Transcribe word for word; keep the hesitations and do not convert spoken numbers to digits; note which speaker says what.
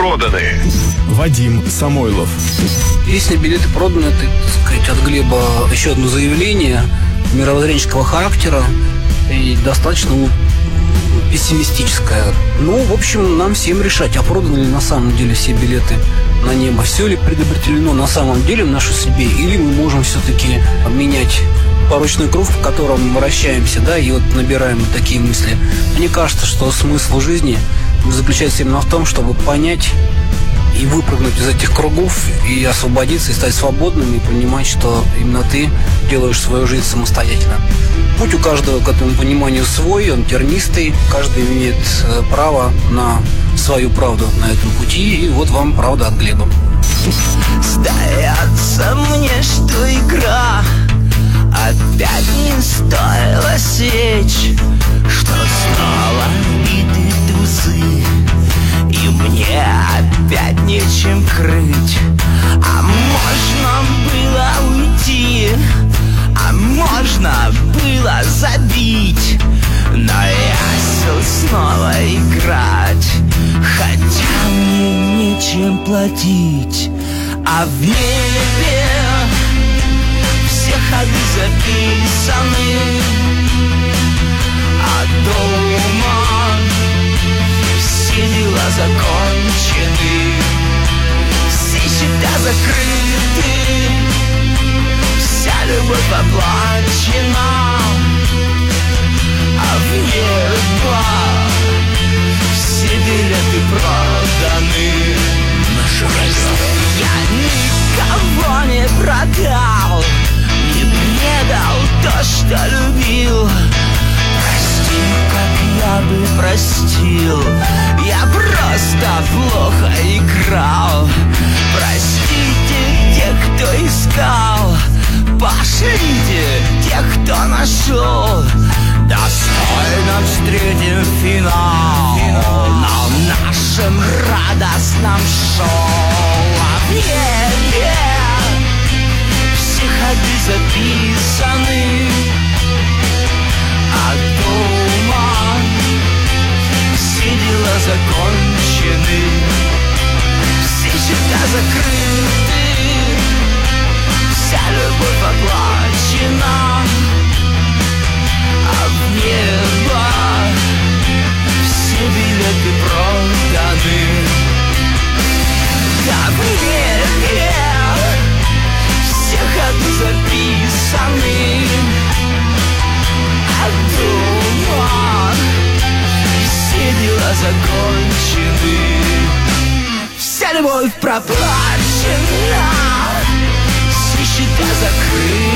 Speaker 1: проданы.
Speaker 2: Вадим Самойлов.
Speaker 3: Если билеты проданы, это, так сказать, от Глеба еще одно заявление мировоззренческого характера и достаточно ну, пессимистическое. Ну, в общем, нам всем решать, а проданы ли на самом деле все билеты на небо, все ли предопределено на самом деле в нашей судьбе, или мы можем все-таки менять порочный круг, в котором мы вращаемся, да, и вот набираем вот такие мысли. Мне кажется, что смысл жизни заключается именно в том, чтобы понять и выпрыгнуть из этих кругов, и освободиться, и стать свободным, и понимать, что именно ты делаешь свою жизнь самостоятельно. Путь у каждого к этому пониманию свой, он тернистый, каждый имеет право на свою правду на этом пути, и вот вам правда от Глеба.
Speaker 4: Сдается мне, что игра опять не стоила свеч, что снова биты тузы, и мне опять нечем крыть. А можно было уйти, а можно было забить, но я сел снова играть, хотя мне нечем платить. А в небе все ходы записаны, а дома все дела закончены, все счета закрыты, вся любовь оплачена, а в небо все билеты проданы. Наша я никого не продал, не предал то, что любил. Прости, как я бы простил, я просто плохо играл. Простите тех, кто искал, пошлите тех, кто нашел. Достойно встретим финал на нашем радостном шоу. А в небе все ходы записаны, а дома все дела закончены, все счета закрыты, вся любовь оплачена, а в небо все билеты проданы. А в небе все ходы записаны, а дома все дела закончены, вся любовь проплачена, все счета закрыты,